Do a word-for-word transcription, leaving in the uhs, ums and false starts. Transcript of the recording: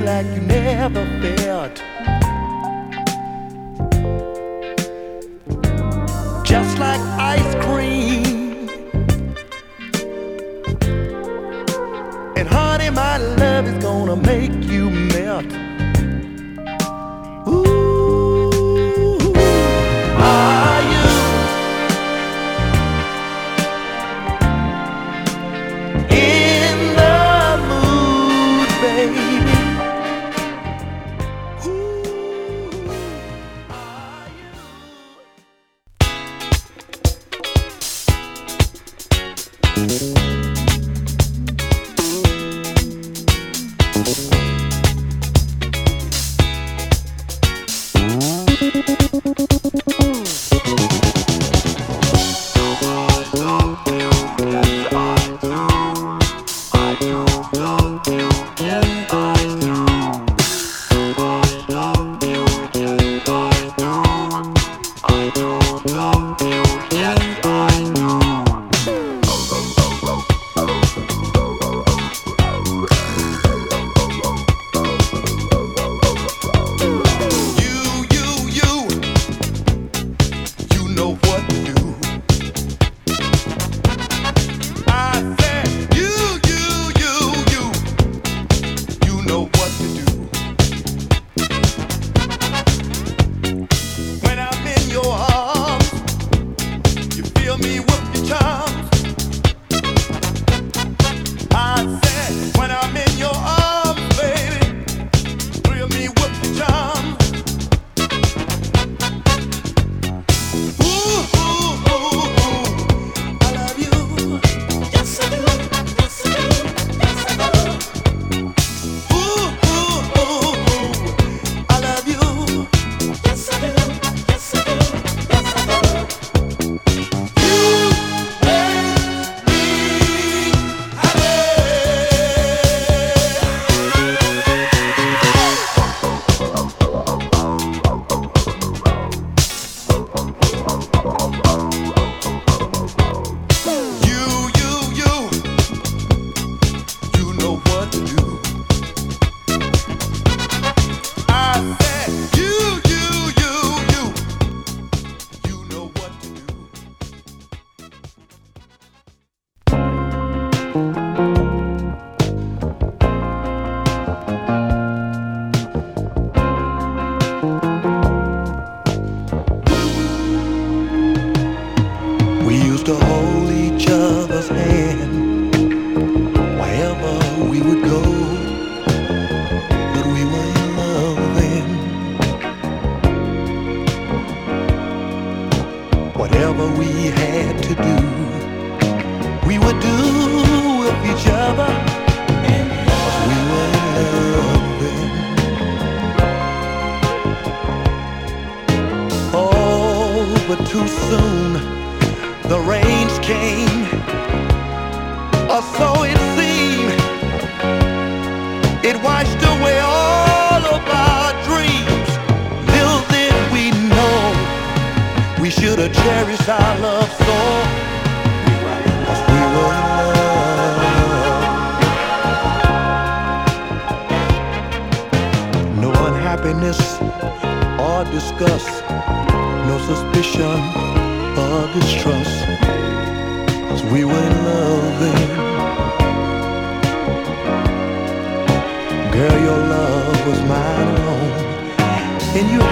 like you never felt. Just like ice cream. And honey, my love is gonna make you melt. Ooh, are you in the mood, baby? Ooh, are you? Whatever we had to do, we would do with each other, 'cause we were in love then. Oh, but too soon the rains came, or so it seemed. It washed away all of our dreams. Little did we know we should have cherished our love so, 'cause we were in love. No unhappiness or disgust, no suspicion or distrust, 'cause we were in love then. Girl, your love was mine alone, and you